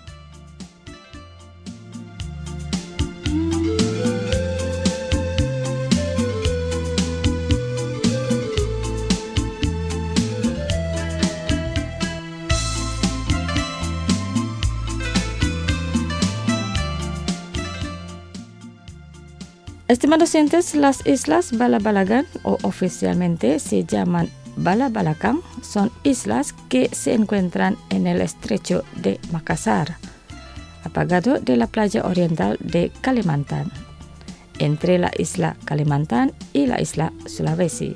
Estimados oyentes, las Islas Bala-Balagan, o oficialmente se llaman Bala-Balakang, son islas que se encuentran en el estrecho de Makassar, apagado de la playa oriental de Kalimantan, entre la isla Kalimantan y la isla Sulawesi.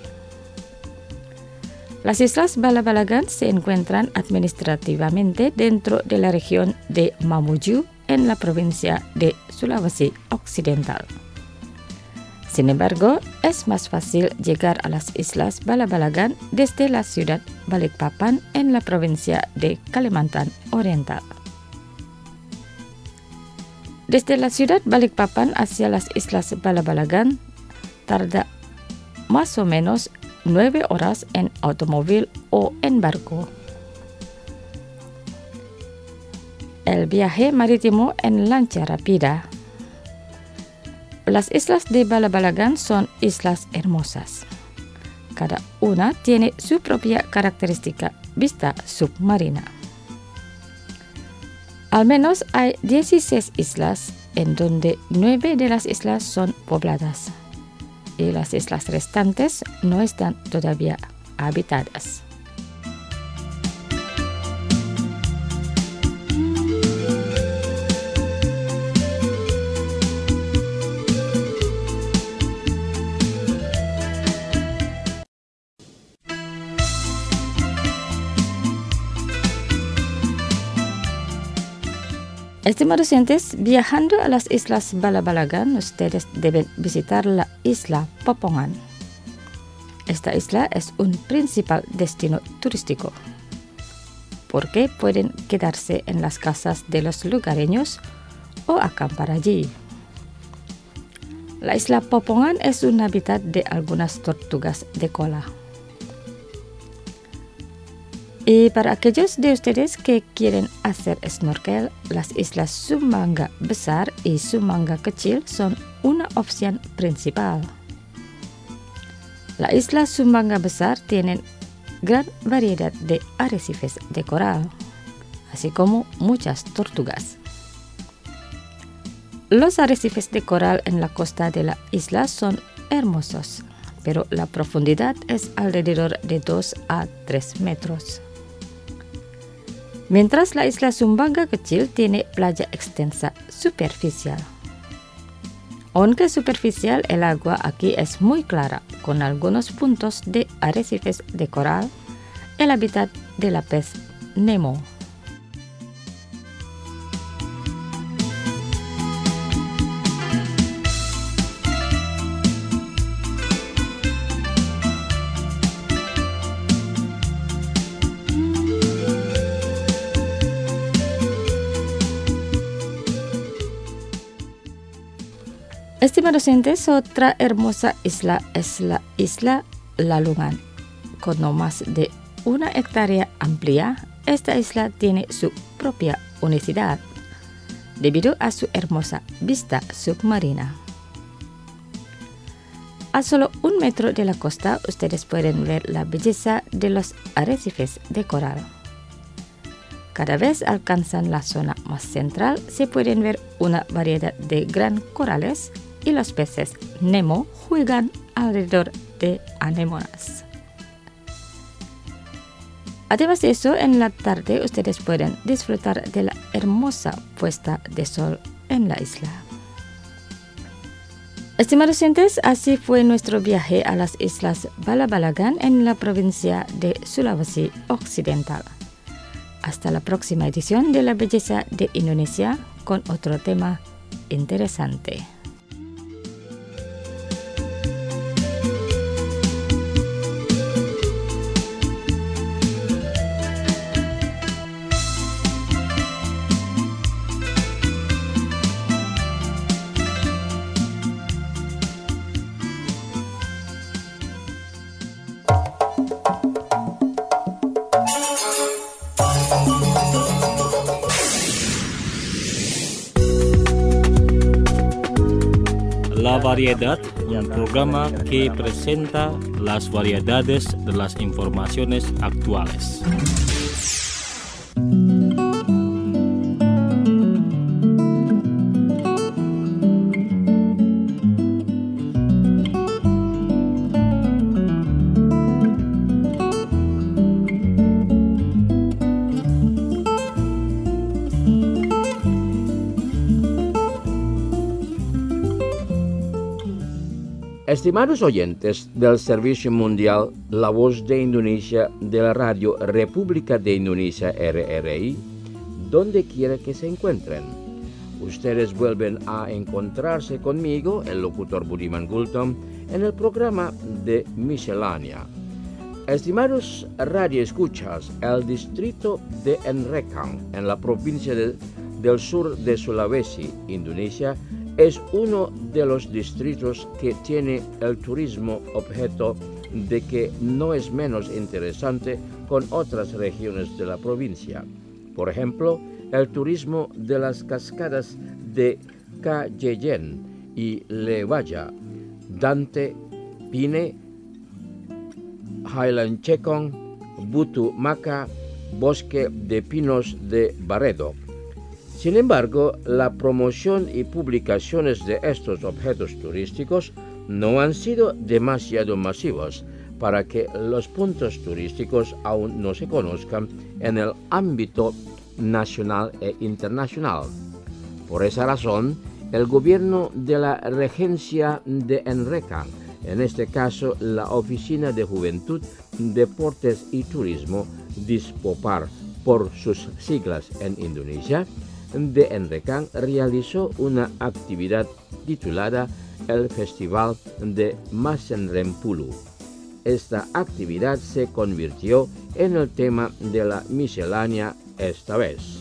Las Islas Bala-Balagan se encuentran administrativamente dentro de la región de Mamuju en la provincia de Sulawesi Occidental. Sin embargo, es más fácil llegar a las Islas Bala-Balagan desde la ciudad Balikpapan en la provincia de Kalimantan Oriental. Desde la ciudad Balikpapan hacia las Islas Bala-Balagan tarda más o menos nueve horas en automóvil o en barco. El viaje marítimo en lancha rápida. Las islas de Bala-Balagan son islas hermosas. Cada una tiene su propia característica vista submarina. Al menos hay dieciséis islas, en donde nueve de las islas son pobladas, y las islas restantes no están todavía habitadas. Estimados oyentes, viajando a las Islas Bala-Balagan, ustedes deben visitar la isla Popongan. Esta isla es un principal destino turístico, porque pueden quedarse en las casas de los lugareños o acampar allí. La isla Popongan es un hábitat de algunas tortugas de cola. Y para aquellos de ustedes que quieren hacer snorkel, las islas Sumanga Besar y Sumanga Kecil son una opción principal. La isla Sumanga Besar tiene gran variedad de arrecifes de coral, así como muchas tortugas. Los arrecifes de coral en la costa de la isla son hermosos, pero la profundidad es alrededor de dos a tres metros. Mientras la isla Sumanga Kecil tiene playa extensa superficial. Aunque superficial, el agua aquí es muy clara, con algunos puntos de arrecifes de coral, el hábitat de la pez Nemo. Estimados oyentes, otra hermosa isla es la isla Lalungan. Con no más de una hectárea amplia, esta isla tiene su propia unicidad, debido a su hermosa vista submarina. A solo un metro de la costa, ustedes pueden ver la belleza de los arrecifes de coral. Cada vez alcanzan la zona más central, se pueden ver una variedad de gran corales y los peces Nemo juegan alrededor de anémonas. Además de eso, en la tarde ustedes pueden disfrutar de la hermosa puesta de sol en la isla. Estimados oyentes, así fue nuestro viaje a las islas Bala-Balagan en la provincia de Sulawesi Occidental. Hasta la próxima edición de La Belleza de Indonesia con otro tema interesante. La Variedad, un programa que presenta las variedades de las informaciones actuales. Estimados oyentes del Servicio Mundial La Voz de Indonesia de la Radio República de Indonesia R R I, donde quiera que se encuentren, ustedes vuelven a encontrarse conmigo, el locutor Budiman Gultom, en el programa de Miscelánea. Estimados radioescuchas, el distrito de Nrekang, en la provincia de, del sur de Sulawesi, Indonesia, es uno de los distritos que tiene el turismo objeto de que no es menos interesante con otras regiones de la provincia. Por ejemplo, el turismo de las cascadas de Kajejen y Lewaya, Dante, Pine, Highland Chekong, Butu Maka, Bosque de Pinos de Baredo. Sin embargo, la promoción y publicaciones de estos objetos turísticos no han sido demasiado masivos para que los puntos turísticos aún no se conozcan en el ámbito nacional e internacional. Por esa razón, el gobierno de la Regencia de Nrekang, en este caso la Oficina de Juventud, Deportes y Turismo, Dispopar por sus siglas en Indonesia, de Nrekang realizó una actividad titulada el Festival de Masenrempulu. Esta actividad se convirtió en el tema de la miscelánea esta vez.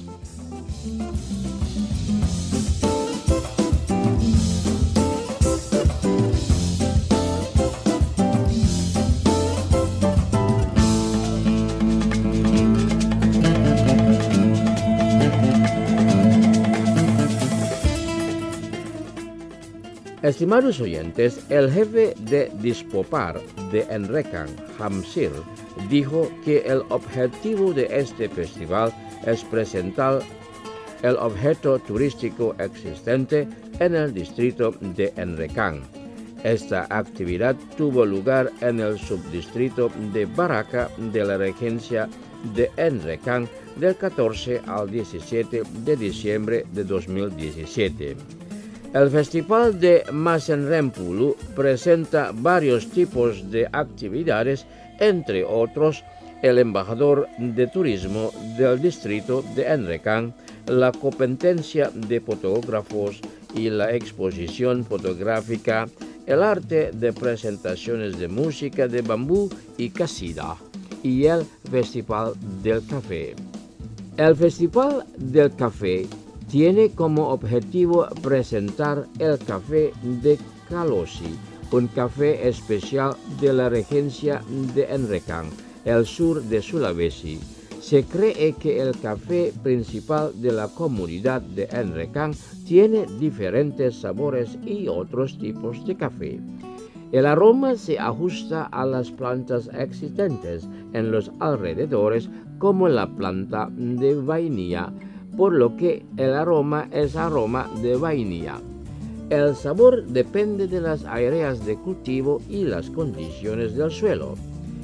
Estimados oyentes, el jefe de Dispopar de Nrekang, Hamsir, dijo que el objetivo de este festival es presentar el objeto turístico existente en el distrito de Nrekang. Esta actividad tuvo lugar en el subdistrito de Baraka de la Regencia de Nrekang del catorce al diecisiete de diciembre de dos mil diecisiete. El Festival de Masenrempulu presenta varios tipos de actividades, entre otros el embajador de turismo del distrito de Nrekang, la competencia de fotógrafos y la exposición fotográfica, el arte de presentaciones de música de bambú y casida, y el Festival del Café. El Festival del Café tiene como objetivo presentar el café de Kalosi, un café especial de la Regencia de Nrekang, el sur de Sulawesi. Se cree que el café principal de la comunidad de Nrekang tiene diferentes sabores y otros tipos de café. El aroma se ajusta a las plantas existentes en los alrededores, como la planta de vainilla, por lo que el aroma es aroma de vainilla. El sabor depende de las áreas de cultivo y las condiciones del suelo.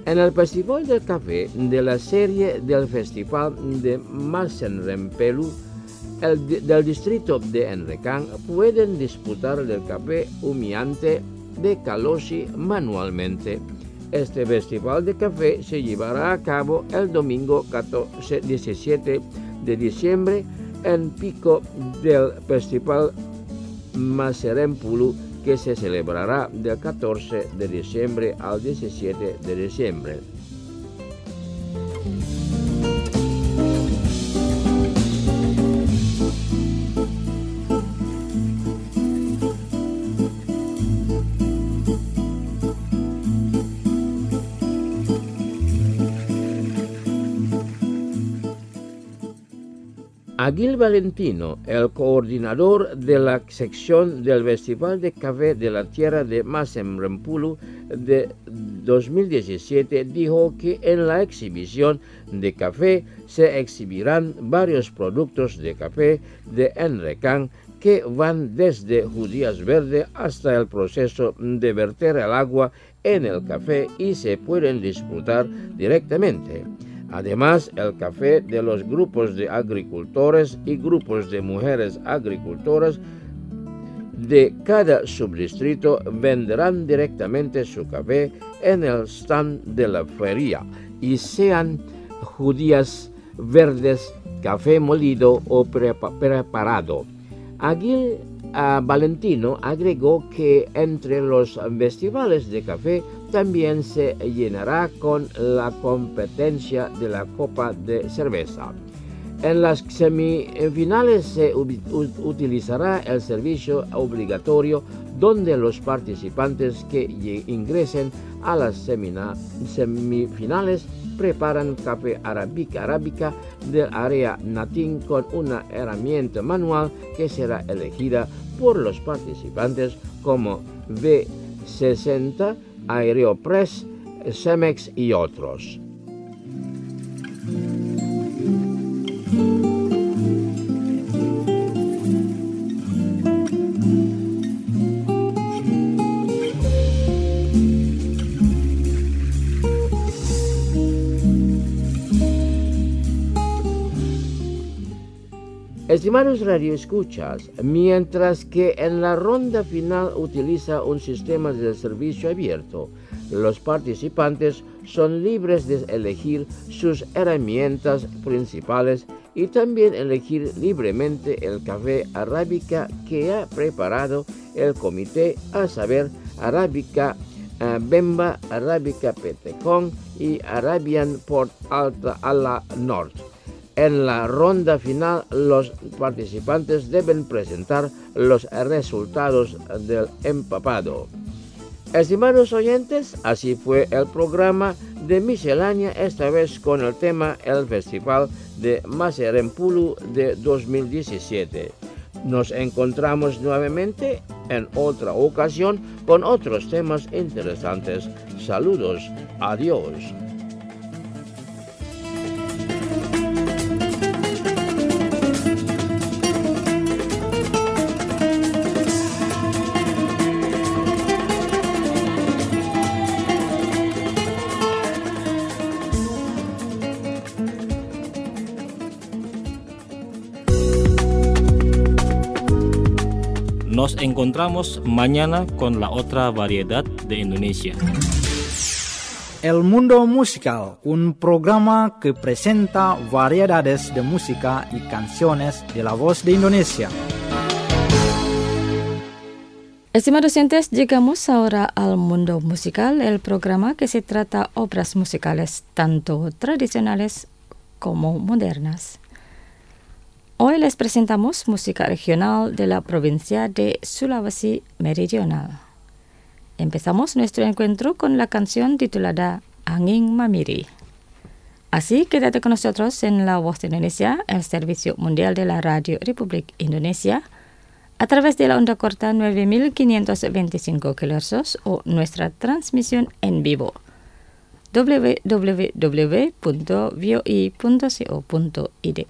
En el Festival del Café de la serie del Festival de Masenrempelu el, del distrito de Enrekang pueden disfrutar del café humeante de Kalosi manualmente. Este festival de café se llevará a cabo el domingo diecisiete de diciembre en pico del Festival Maserempulu, que se celebrará del catorce de diciembre al diecisiete de diciembre. Agil Valentino, el coordinador de la sección del Festival de Café de la Tierra de Masenrempulu de dos mil diecisiete, dijo que en la exhibición de café se exhibirán varios productos de café de Enrekang que van desde judías verdes hasta el proceso de verter el agua en el café y se pueden disfrutar directamente. Además, el café de los grupos de agricultores y grupos de mujeres agricultoras de cada subdistrito venderán directamente su café en el stand de la feria, y sean judías verdes, café molido o preparado. Agil uh, Valentino agregó que entre los festivales de café también se llenará con la competencia de la copa de cerveza. En las semifinales se utilizará el servicio obligatorio, donde los participantes que ingresen a las semifinales preparan café arábica arábica del área natín con una herramienta manual que será elegida por los participantes como V sesenta, Aeropress, Cemex y otros. Estimados radioescuchas, mientras que en la ronda final utiliza un sistema de servicio abierto, los participantes son libres de elegir sus herramientas principales y también elegir libremente el café arábica que ha preparado el comité, a saber, arábica uh, Bemba, arábica Petecón y Arabian Port Alta a la Norte. En la ronda final, los participantes deben presentar los resultados del empapado. Estimados oyentes, así fue el programa de Miscelánea, esta vez con el tema el Festival de Maserempulu de dos mil diecisiete. Nos encontramos nuevamente en otra ocasión con otros temas interesantes. Saludos, adiós. Nos encontramos mañana con la otra variedad de Indonesia. El Mundo Musical, un programa que presenta variedades de música y canciones de la voz de Indonesia. Estimados oyentes, llegamos ahora al Mundo Musical, el programa que se trata obras musicales tanto tradicionales como modernas. Hoy les presentamos música regional de la provincia de Sulawesi Meridional. Empezamos nuestro encuentro con la canción titulada Angin Mamiri. Así, quédate con nosotros en La Voz de Indonesia, el servicio mundial de la Radio Republik Indonesia, a través de la onda corta nueve mil quinientos veinticinco kilohercios o nuestra transmisión en vivo doble u doble u doble u punto v o i punto co punto i d.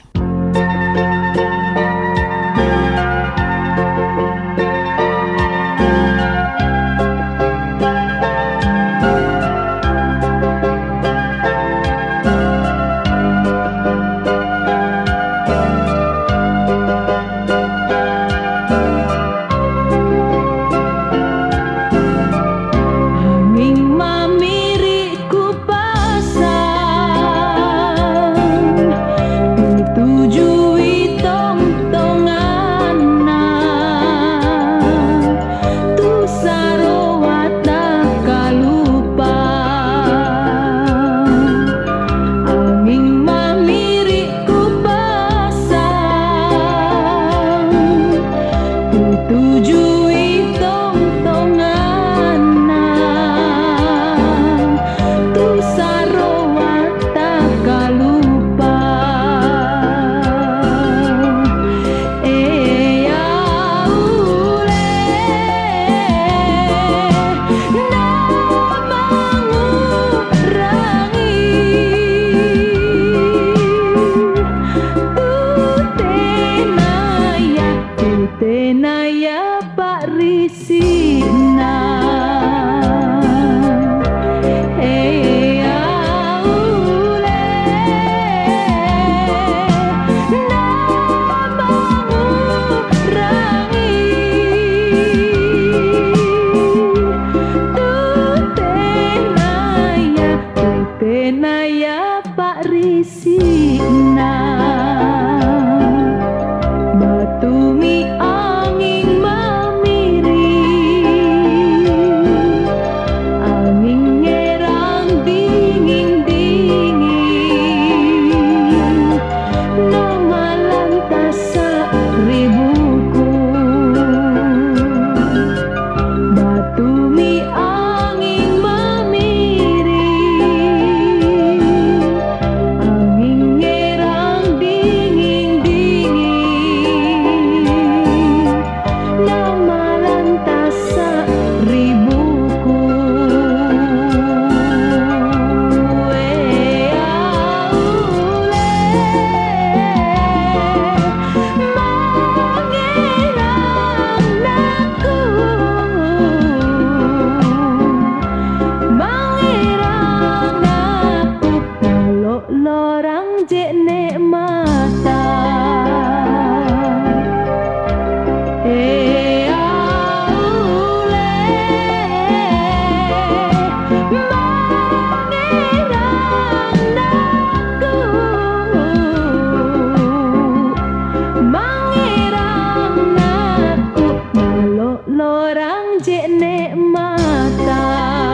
risina batumi angin mamiri angin ngerang dingin dingin namalantas ribuku batumi angin mamiri angin ngerang dingin dingin namalantas ribuku lorang jene mata eh aule mangirang naku mangirang naku malo lorang jene mata.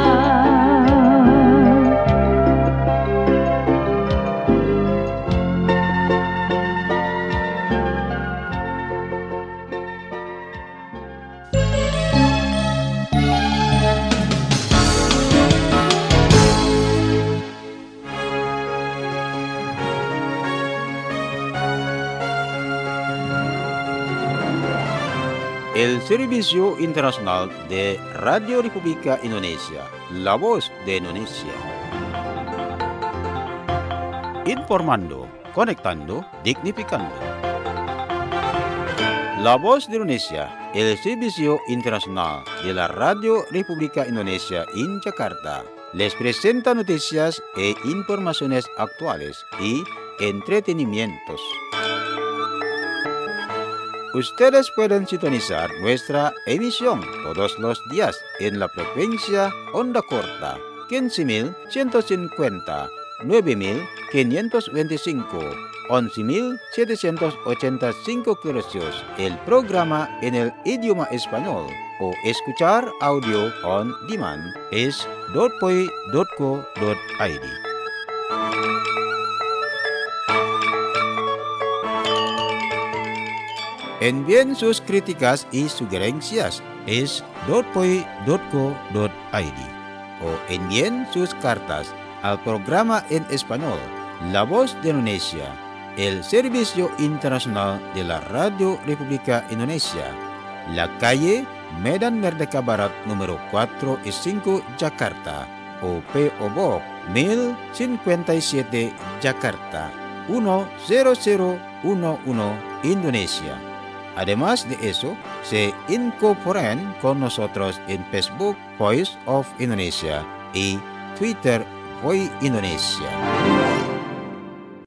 El Servicio Internacional de Radio República Indonesia, La Voz de Indonesia. Informando, conectando, dignificando. La Voz de Indonesia, el Servicio Internacional de la Radio República Indonesia en Jakarta, les presenta noticias e informaciones actuales y entretenimientos. Ustedes pueden sintonizar nuestra emisión todos los días en la frecuencia onda corta quince mil ciento cincuenta, nueve mil quinientos veinticinco, once mil setecientos ochenta y cinco kilohertz, el programa en el idioma español, o escuchar audio on demand es dot p o i dot co dot i d. Envíen sus críticas y sugerencias es dot p o i dot co dot i d o envíen sus cartas al programa en español La Voz de Indonesia, el Servicio Internacional de la Radio República Indonesia, la calle Medan Merdeka Barat número cuatro y cinco, Jakarta, o P O Box mil cincuenta y siete, Jakarta, uno cero cero uno uno, Indonesia. Además de eso, se incorporan con nosotros en Facebook Voice of Indonesia y Twitter Voice Indonesia.